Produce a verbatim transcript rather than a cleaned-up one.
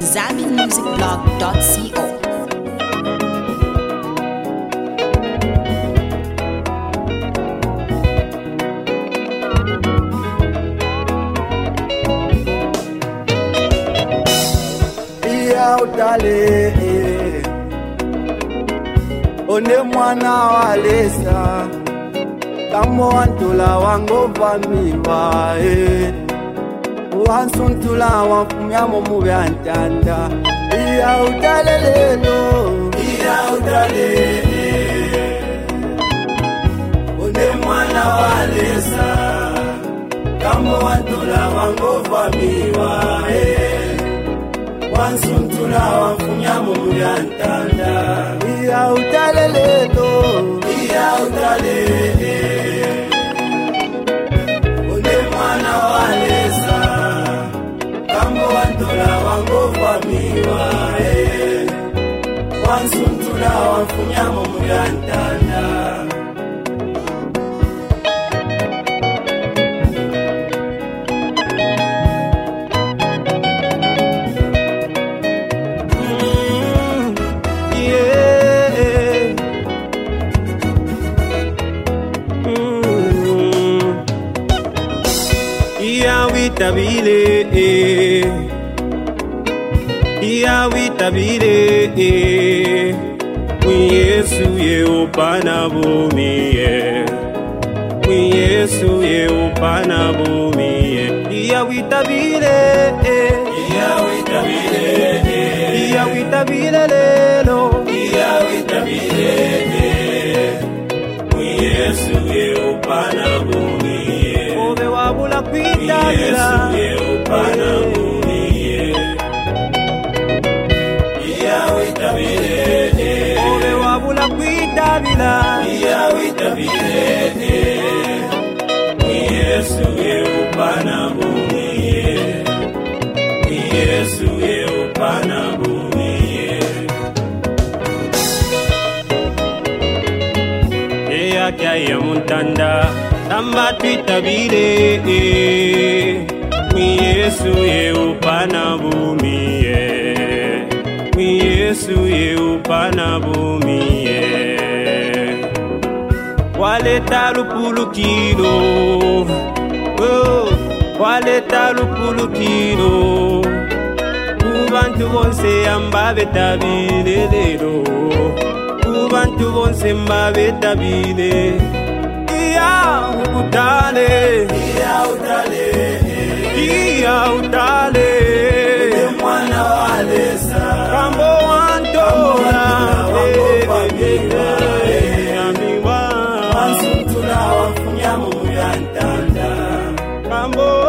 zambi music blog dot co. Utale one mwana wa lesa kamo wantula wango vamiwa e wansuntula wafumya mu byantanda iya utale lelo iya utale one mwana wa lesa kamo wantula wango vamiwa e wansuntula wafunya mu byantanda iya utalelelo iya utalele one mwana wa lesa kambo wantula wango vamiwa e wansuntula wafunya mu byantanda Tabile eh iya witabile eh Yesu ye upana bumi eh Yesu ye upana bumi eh iya witabile eh iya witabile eh iya witabile lelo iya witabile eh Yesu ye upana bumi eh obe wabula kwita bila upana bumi iya witabile obe wabula kwita bila iya witabile Yesu ye upana bumi Yesu ye upana bumi eya kaya muntanda tamba twitabile Yesu ye upana bumi Yesu ye upana bumi waleta lupulukilo oh waleta lupulukilo kubantu bonse ambabe tabile lero kubantu bonse ambabe tabile iya utale iya utale iya utale mwana wa lesa kambo wantola amiwa wansuntula wafunya mu byantanda kambo